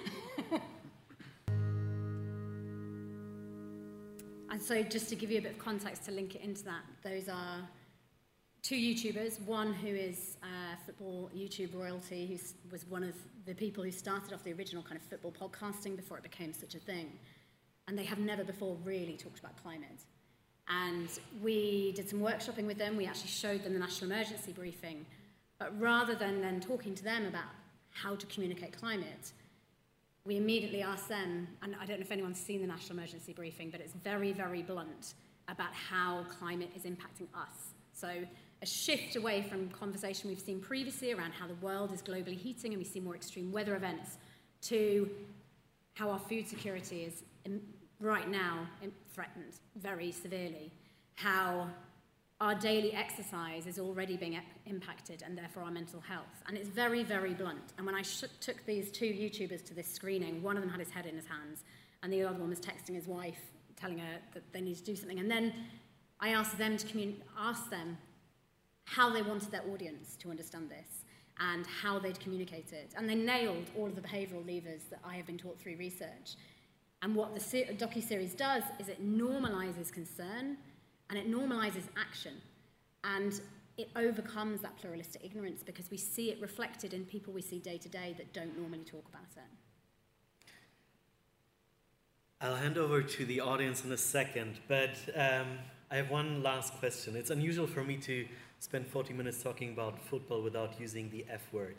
And so just to give you a bit of context to link it into that, those are two YouTubers, one who is uh, football YouTube royalty, who was one of the people who started off the original kind of football podcasting before it became such a thing. And they have never before really talked about climate. And we did some workshopping with them. We actually showed them the national emergency briefing. But rather than then talking to them about how to communicate climate, we immediately asked them, and I don't know if anyone's seen the national emergency briefing, but it's very, very blunt about how climate is impacting us. So a shift away from conversation we've seen previously around how the world is globally heating and we see more extreme weather events, to how our food security is in, right now in, threatened very severely, how our daily exercise is already being impacted and therefore our mental health. And it's very, very blunt. And when I sh- took these two YouTubers to this screening, one of them had his head in his hands and the other one was texting his wife, telling her that they need to do something. And then I asked them to commun- ask them how they wanted their audience to understand this and how they'd communicate it. And they nailed all of the behavioural levers that I have been taught through research. And what the se- docuseries does is it normalises concern and it normalises action. And it overcomes that pluralistic ignorance because we see it reflected in people we see day to day that don't normally talk about it. I'll hand over to the audience in a second, but um, I have one last question. It's unusual for me to spend forty minutes talking about football without using the F word.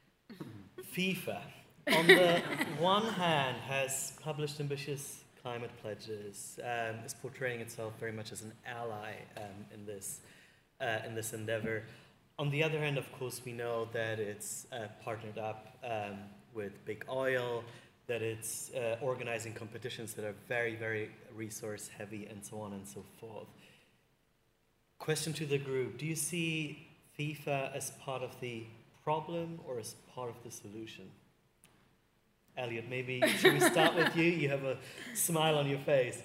FIFA, on the one hand, has published ambitious climate pledges, um, is portraying itself very much as an ally um, in this uh, in this endeavor. On the other hand, of course, we know that it's uh, partnered up um, with big oil, that it's uh, organizing competitions that are very, very resource heavy, and so on and so forth. Question to the group, do you see FIFA as part of the problem or as part of the solution? Elliot, maybe should we start with you? You have a smile on your face.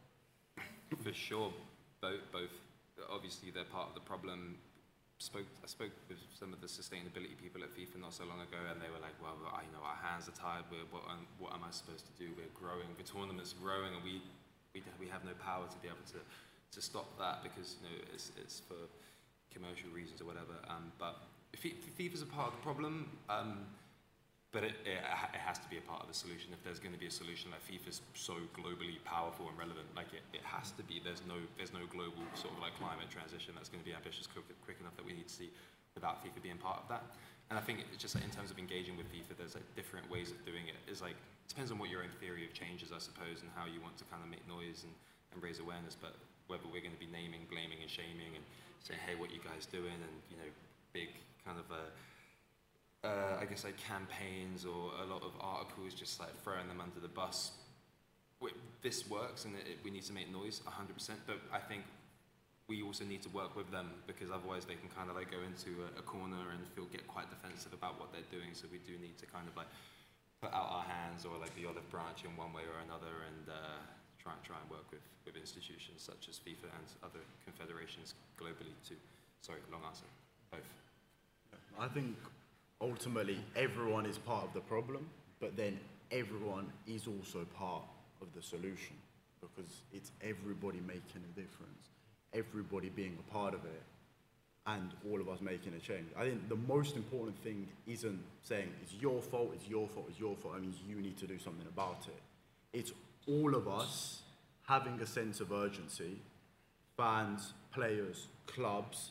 For sure, both, both. Obviously, they're part of the problem. Spoke, I spoke with some of the sustainability people at FIFA not so long ago, and they were like, well, I, you know, our hands are tied, we're, what, um, what am I supposed to do? We're growing, the tournament's growing, and we, we, we have no power to be able to, to stop that because, you know, it's, it's for commercial reasons or whatever. Um, but FIFA's a part of the problem, um, but it, it, it has to be a part of the solution. If there's going to be a solution, like FIFA's so globally powerful and relevant, like it, it has to be. There's no there's no global sort of like climate transition that's going to be ambitious quick, quick enough that we need to see without FIFA being part of that. And I think it's just like in terms of engaging with FIFA, there's like different ways of doing it. It's like it depends on what your own theory of change is, I suppose, and how you want to kind of make noise and, and raise awareness. But whether we're going to be naming, blaming, and shaming, and saying, hey, what you guys doing, and you know, big kind of a Uh, I guess like campaigns or a lot of articles just like throwing them under the bus. We, this works and it, it, we need to make noise one hundred percent, but I think we also need to work with them because otherwise they can kind of like go into a, a corner and feel get quite defensive about what they're doing. So we do need to kind of like put out our hands or like the olive branch in one way or another and uh, try, try and work with, with institutions such as FIFA and other confederations globally too. Sorry, long answer, both. I think ultimately, everyone is part of the problem, but then everyone is also part of the solution because it's everybody making a difference, everybody being a part of it, and all of us making a change. I think the most important thing isn't saying it's your fault, it's your fault, it's your fault. I mean, you need to do something about it. It's all of us having a sense of urgency, fans, players, clubs,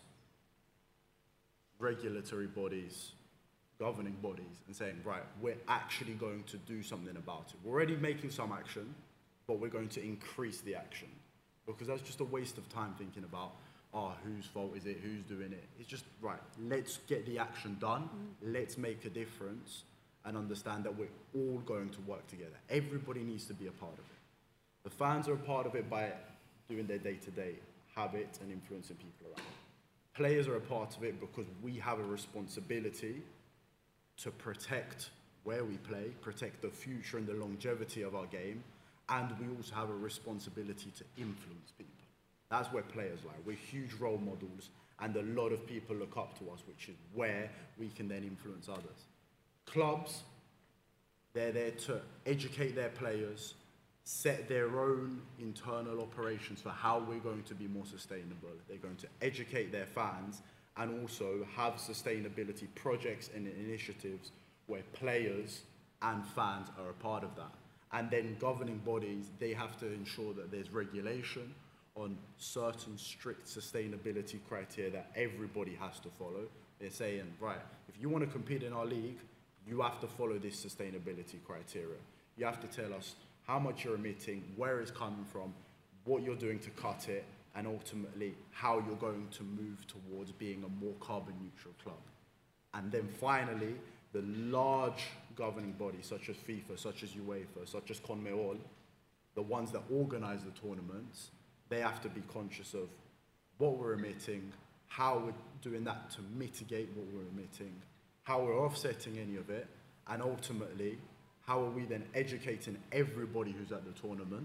regulatory bodies, governing bodies, and saying, right, we're actually going to do something about it. We're already making some action, but we're going to increase the action. Because that's just a waste of time thinking about, oh, whose fault is it, who's doing it? It's just, right, let's get the action done, mm. let's make a difference, and understand that we're all going to work together. Everybody needs to be a part of it. The fans are a part of it by doing their day-to-day habits and influencing people around. Players are a part of it because we have a responsibility to protect where we play, protect the future and the longevity of our game, and we also have a responsibility to influence people. That's where players lie. We're huge role models, and a lot of people look up to us, which is where we can then influence others. Clubs, they're there to educate their players, set their own internal operations for how we're going to be more sustainable. They're going to educate their fans and also have sustainability projects and initiatives where players and fans are a part of that. And then governing bodies, they have to ensure that there's regulation on certain strict sustainability criteria that everybody has to follow. They're saying, right, if you want to compete in our league, you have to follow this sustainability criteria. You have to tell us how much you're emitting, where it's coming from, what you're doing to cut it, and ultimately how you're going to move towards being a more carbon neutral club. And then finally, the large governing bodies such as FIFA, such as UEFA, such as CONMEBOL, the ones that organize the tournaments, they have to be conscious of what we're emitting, how we're doing that to mitigate what we're emitting, how we're offsetting any of it, and ultimately, how are we then educating everybody who's at the tournament,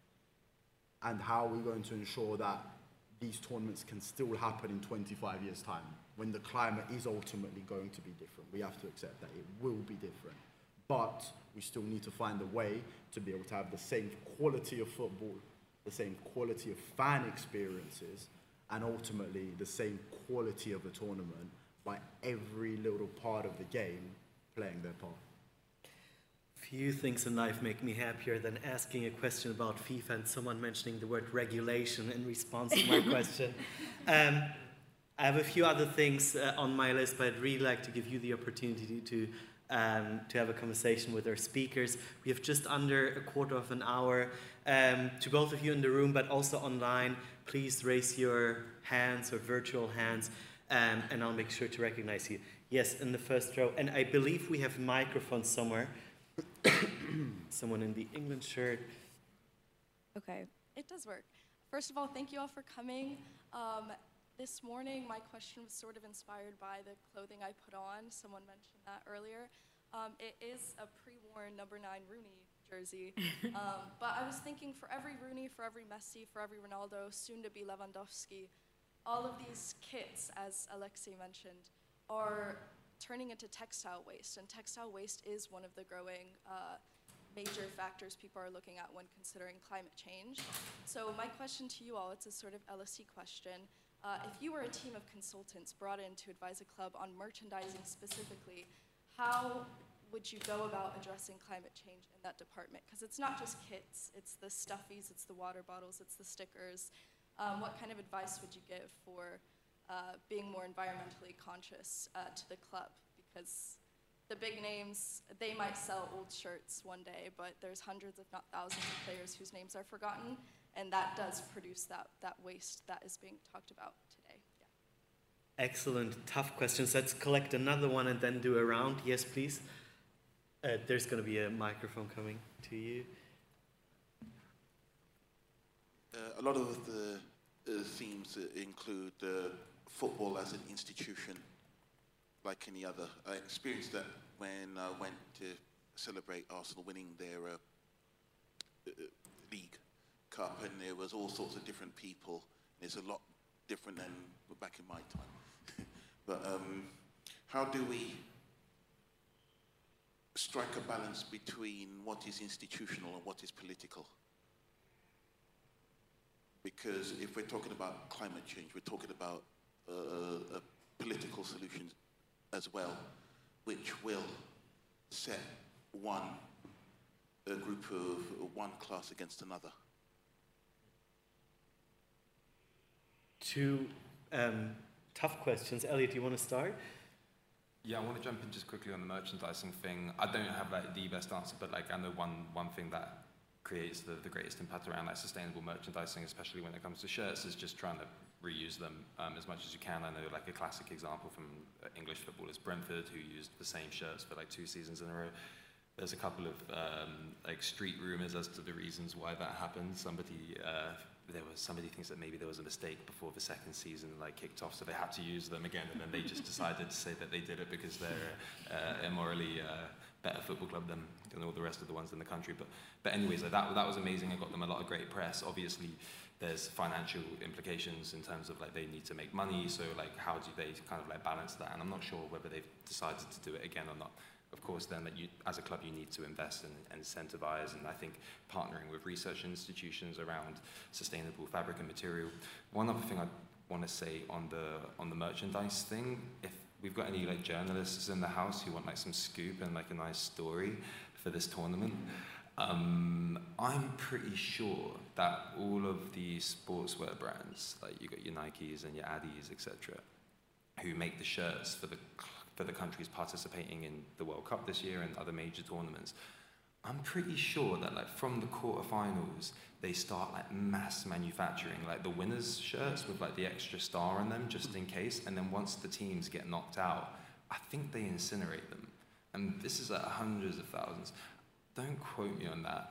and how are we going to ensure that these tournaments can still happen in twenty-five years' time, when the climate is ultimately going to be different. We have to accept that it will be different. But we still need to find a way to be able to have the same quality of football, the same quality of fan experiences, and ultimately the same quality of a tournament by every little part of the game playing their part. Few things in life make me happier than asking a question about FIFA and someone mentioning the word regulation in response to my question. Um, I have a few other things uh, on my list, but I'd really like to give you the opportunity to um, to have a conversation with our speakers. We have just under a quarter of an hour. Um, to both of you in the room, but also online, please raise your hands or virtual hands, um, and I'll make sure to recognize you. Yes, in the first row. And I believe we have microphones somewhere. Someone in the England shirt. Okay, it does work. First of all, thank you all for coming. Um, this morning, my question was sort of inspired by the clothing I put on. Someone mentioned that earlier. Um, it is a pre-worn number nine Rooney jersey. Um, but I was thinking for every Rooney, for every Messi, for every Ronaldo, soon to be Lewandowski, all of these kits, as Alexei mentioned, are turning into textile waste, and textile waste is one of the growing uh, major factors people are looking at when considering climate change. So my question to you all, it's a sort of L S E question. Uh, if you were a team of consultants brought in to advise a club on merchandising specifically, how would you go about addressing climate change in that department? Because it's not just kits, it's the stuffies, it's the water bottles, it's the stickers. Um, what kind of advice would you give for Uh, being more environmentally conscious uh, to the club? Because the big names, they might sell old shirts one day, but there's hundreds, if not thousands, of players whose names are forgotten, and that does produce that, that waste that is being talked about today. Yeah. Excellent, tough questions. Let's collect another one and then do a round. Yes, please. Uh, there's going to be a microphone coming to you. Uh, a lot of the uh, themes include uh, football as an institution, like any other. I experienced that when I went to celebrate Arsenal winning their uh, uh, League Cup, and there was all sorts of different people. It's a lot different than back in my time. But um, how do we strike a balance between what is institutional and what is political? Because if we're talking about climate change, we're talking about uh, a political solution as well, which will set one a group of one class against another. Two um, tough questions. Elliot, do you want to start? Yeah, I want to jump in just quickly on the merchandising thing. I don't have like the best answer, but like I know one one thing that creates the, the greatest impact around like sustainable merchandising, especially when it comes to shirts, is just trying to reuse them um, as much as you can. I know like a classic example from uh, English football is Brentford, who used the same shirts for like two seasons in a row. There's a couple of um, like street rumors as to the reasons why that happened. Somebody, uh, there was somebody thinks that maybe there was a mistake before the second season like kicked off, so they had to use them again, and then they just decided to say that they did it because they're uh, immorally uh, better football club than, than all the rest of the ones in the country. But but anyways, like that that was amazing. I got them a lot of great press. Obviously, there's financial implications in terms of like they need to make money. So like how do they kind of like balance that? And I'm not sure whether they've decided to do it again or not. Of course, then that you, as a club, you need to invest and, and incentivize, and I think partnering with research institutions around sustainable fabric and material. One other thing I want to say on the on the merchandise thing, if we've got any like journalists in the house who want like some scoop and like a nice story for this tournament, um, I'm pretty sure that all of the sportswear brands, like you got your Nikes and your Addies, et cetera, who make the shirts for the for the countries participating in the World Cup this year and other major tournaments, I'm pretty sure that like from the quarterfinals, they start like mass manufacturing like the winners' shirts with like the extra star on them just in case. And then once the teams get knocked out, I think they incinerate them. And this is like hundreds of thousands. Don't quote me on that.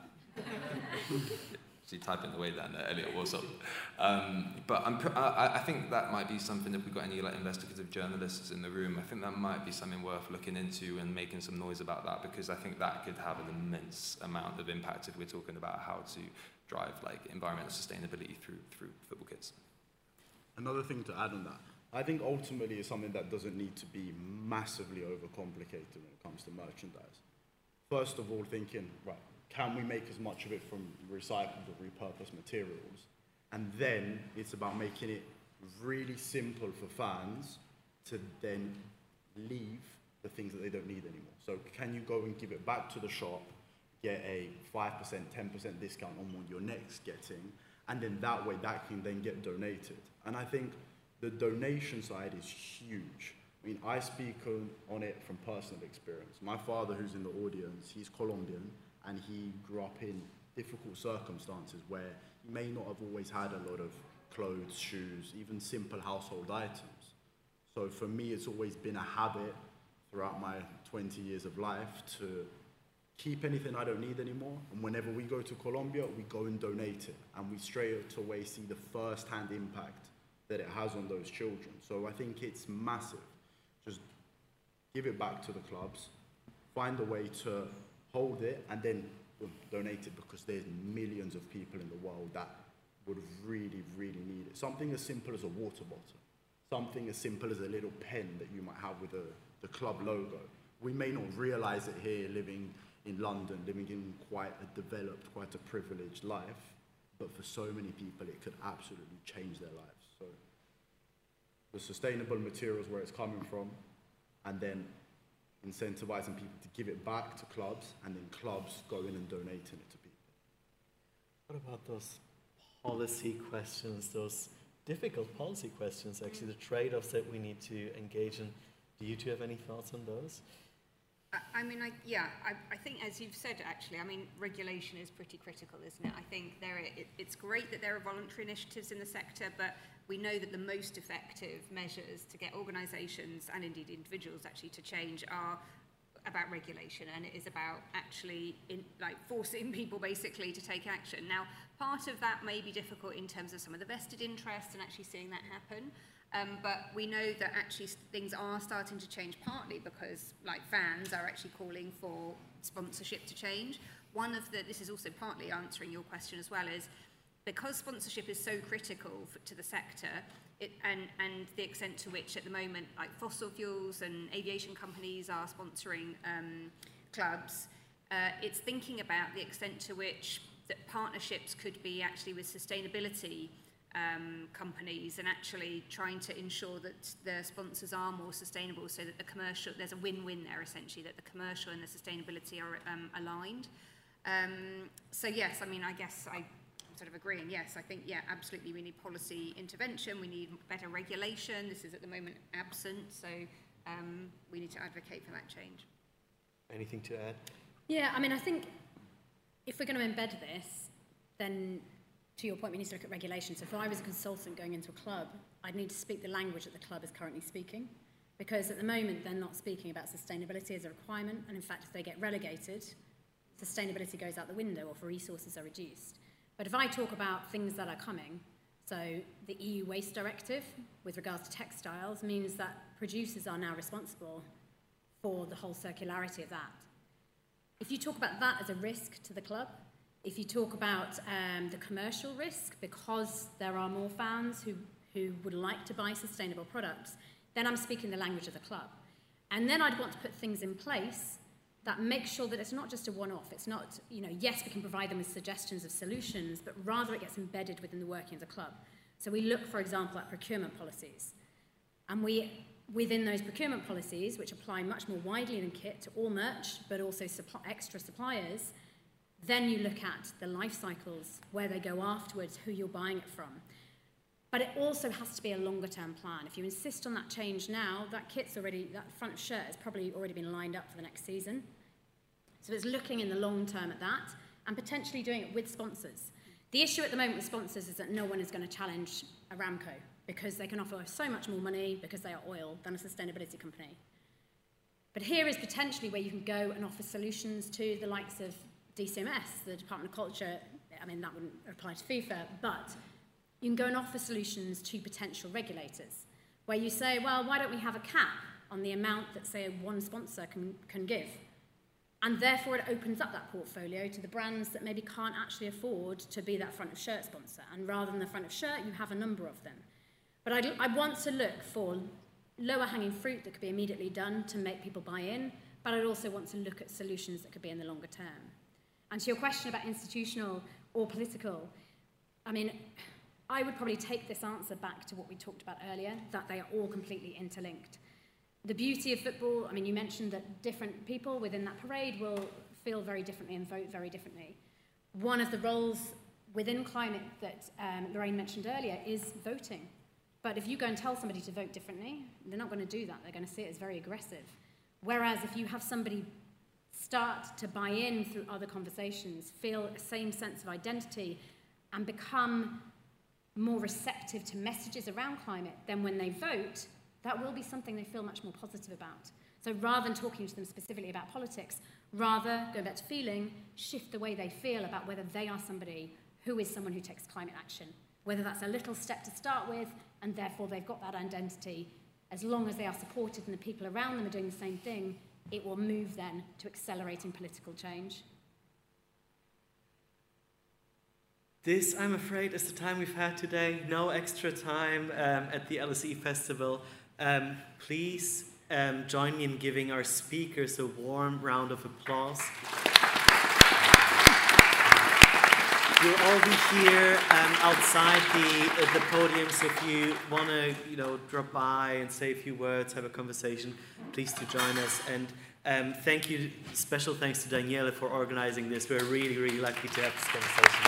So you type in the way down there, Elliot Warsop. Um, but I'm, I, I think that might be something, if we've got any like investigative journalists in the room, I think that might be something worth looking into and making some noise about that, because I think that could have an immense amount of impact if we're talking about how to drive like environmental sustainability through through football kits. Another thing to add on that, I think ultimately it's something that doesn't need to be massively overcomplicated when it comes to merchandise. First of all, thinking, right, can we make as much of it from recycled or repurposed materials? And then it's about making it really simple for fans to then leave the things that they don't need anymore. So can you go and give it back to the shop get a five percent, ten percent discount on what you're next getting, and then that way that can then get donated. And I think the donation side is huge. I mean, I speak on, on it from personal experience. My father, who's in the audience, he's Colombian, and he grew up in difficult circumstances where he may not have always had a lot of clothes, shoes, even simple household items. So for me, it's always been a habit throughout my twenty years of life to keep anything I don't need anymore. And whenever we go to Colombia, we go and donate it. And we straight away see the first-hand impact that it has on those children. So I think it's massive. Just give it back to the clubs, find a way to hold it, and then boom, donate it, because there's millions of people in the world that would really, really need it. Something as simple as a water bottle, something as simple as a little pen that you might have with a, the club logo. We may not realize it here living in London, living in quite a developed, quite a privileged life, but for so many people it could absolutely change their lives. So the sustainable materials, where it's coming from, and then incentivizing people to give it back to clubs, and then clubs going and donating it to people. What about those policy questions, those difficult policy questions, actually, the trade-offs that we need to engage in? Do you two have any thoughts on those? I, I mean, I, yeah, I, I think, as you've said, actually, I mean, regulation is pretty critical, isn't it? I think there, it, it's great that there are voluntary initiatives in the sector, but we know that the most effective measures to get organisations and indeed individuals actually to change are about regulation, and it is about actually in, like forcing people basically to take action. Now, part of that may be difficult in terms of some of the vested interests and actually seeing that happen. Um, but we know that actually things are starting to change, partly because like fans are actually calling for sponsorship to change. One of the, this is also partly answering your question as well, is because sponsorship is so critical for, to the sector, it, and, and the extent to which at the moment like fossil fuels and aviation companies are sponsoring um, clubs, uh, it's thinking about the extent to which that partnerships could be actually with sustainability Um, companies, and actually trying to ensure that the sponsors are more sustainable, so that the commercial, there's a win-win there essentially, that the commercial and the sustainability are um, aligned. Um, so yes, I mean, I guess I, I'm sort of agreeing, yes, I think, yeah, absolutely we need policy intervention, we need better regulation, this is at the moment absent, so um, we need to advocate for that change. Anything to add? Yeah, I mean, I think if we're going to embed this, then to your point, we need to look at regulation. So if I was a consultant going into a club, I'd need to speak the language that the club is currently speaking, because at the moment they're not speaking about sustainability as a requirement, and in fact if they get relegated, sustainability goes out the window or if resources are reduced. But if I talk about things that are coming, so the E U Waste Directive with regards to textiles means that producers are now responsible for the whole circularity of that. If you talk about that as a risk to the club, if you talk about um, the commercial risk, because there are more fans who, who would like to buy sustainable products, then I'm speaking the language of the club. And then I'd want to put things in place that make sure that it's not just a one-off. It's not, you know, yes, we can provide them with suggestions of solutions, but rather it gets embedded within the working of the club. So we look, for example, at procurement policies. And we, within those procurement policies, which apply much more widely than kit to all merch, but also supply, extra suppliers, then you look at the life cycles, where they go afterwards, who you're buying it from. But it also has to be a longer term plan. If you insist on that change now, that kit's already, that front shirt has probably already been lined up for the next season. So it's looking in the long term at that and potentially doing it with sponsors. The issue at the moment with sponsors is that no one is going to challenge Aramco because they can offer so much more money because they are oil than a sustainability company. But here is potentially where you can go and offer solutions to the likes of D C M S, the Department of Culture. I mean, that wouldn't apply to FIFA, but you can go and offer solutions to potential regulators, where you say, well, why don't we have a cap on the amount that, say, one sponsor can, can give? And therefore, it opens up that portfolio to the brands that maybe can't actually afford to be that front of shirt sponsor. And rather than the front of shirt, you have a number of them. But I'd, I want to look for lower hanging fruit that could be immediately done to make people buy in, but I'd also want to look at solutions that could be in the longer term. And to your question about institutional or political, I mean, I would probably take this answer back to what we talked about earlier, that they are all completely interlinked. The beauty of football, I mean, you mentioned that different people within that parade will feel very differently and vote very differently. One of the roles within climate that um, Lorraine mentioned earlier is voting. But if you go and tell somebody to vote differently, they're not going to do that. They're going to see it as very aggressive. Whereas if you have somebody start to buy in through other conversations, feel a same sense of identity, and become more receptive to messages around climate, then when they vote, that will be something they feel much more positive about. So rather than talking to them specifically about politics, rather, going back to feeling, shift the way they feel about whether they are somebody who is someone who takes climate action. Whether that's a little step to start with, and therefore they've got that identity. As long as they are supported and the people around them are doing the same thing, it will move then to accelerating political change. This, I'm afraid, is the time we've had today. No extra time um, at the L S E Festival. Um, please um, join me in giving our speakers a warm round of applause. We'll all be here um, outside the uh, the podium, so if you want to, you know, drop by and say a few words, have a conversation, please do join us. And um, thank you, special thanks to Daniele for organizing this. We're really, really lucky to have this conversation.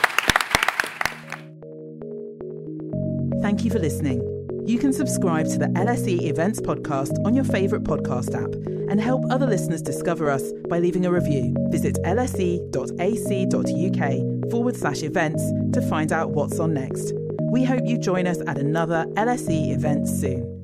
Thank you for listening. You can subscribe to the L S E Events podcast on your favourite podcast app and help other listeners discover us by leaving a review. Visit lse.ac.uk forward slash events to find out what's on next. We hope you join us at another L S E event soon.